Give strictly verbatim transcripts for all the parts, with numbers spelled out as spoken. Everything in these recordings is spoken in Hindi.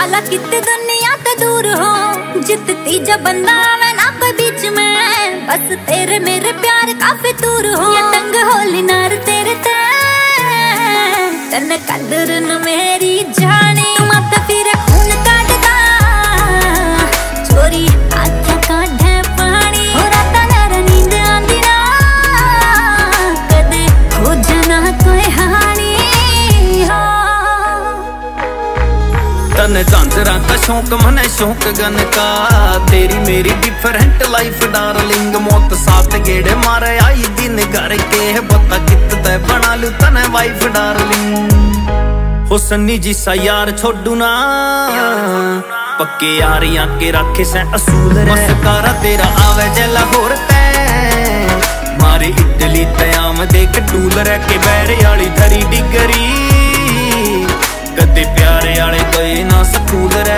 वाला कितने दुनिया ते दूर हो, जित तीजा बंदा आवे ना कोई बीच में, बस तेरे मेरे प्यार काफी दूर हो। ये तंग होली नार तेरे ते तन कदर न मेरी जानी, मत फिर खून काटदा चोरी आँखें काढ़े पानी, हो राता मेरा नींद आंदी ना कदे हो जना कोई हानी हो। तन झांझरा का शौक मने शौक गन का, तेरी मेरी डिफरेंट लाइफ डार्लिंग, मौत साथ गेड़े मारे आई दिन घर के, बता कितने बना लू तने वाइफ डार्लिंग। हो सन्नी जी सा यार छोड़ू ना, पक्के यारियां के रखे से असूल रे, मस्कारा तेरा आवे जे लाहौर ते, मारी इटली ते आम देख टूल रे के बैरे आली धरी डिगरी, कदे प्यारे आले गए ना स्कूल रे।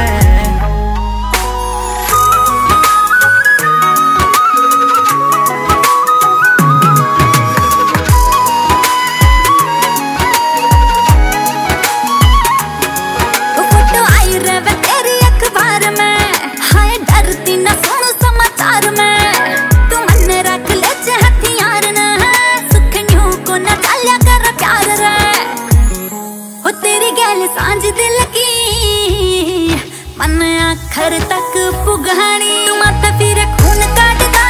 सांझ दिल की मन आखर तक पुगानी, मत फिर खून काटदा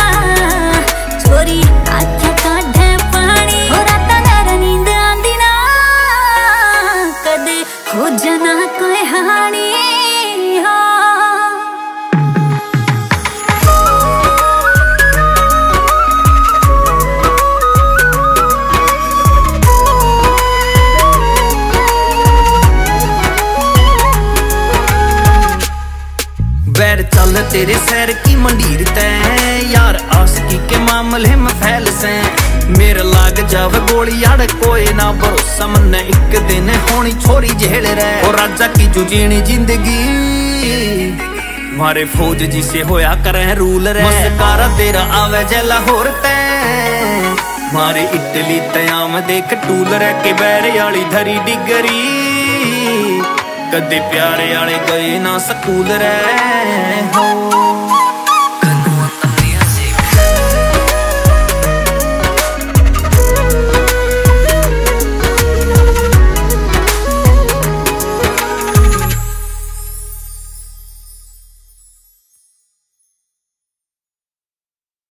चोरी आँखें काढ़े पानी, हो राता मेरा नींद आंदी ना कदे हो जना कोई हानी हो। बैर चल तेरे सैर की मंडीर ते, यार आशिकी के मामले में फैल से, मेरे लाग जावे गोली यार कोई ना भरोसा, मन एक दिन होनी छोरी झेल रहे, और राजा की जुजीनी जिंदगी मारे फौज जी से होया करे रूल रे, मस्कारा तेरा आवे जे लाहौर ते, मारे इटली ते आम देख टूल रे के बैरे आली धरी डिगरी, कदे प्यारे आले गए ना स्कूल रे हो।